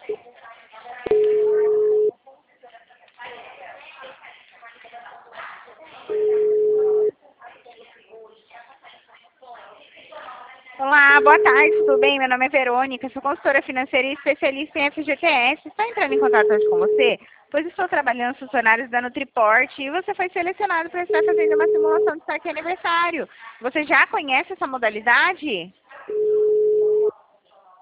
Olá, boa tarde, tudo bem? Meu nome é Verônica, sou consultora financeira e especialista em FGTS. Estou entrando em contato hoje com você, pois estou trabalhando os funcionários da Nutriport e você foi selecionado para estar fazendo uma simulação de saque aniversário. Você já conhece essa modalidade?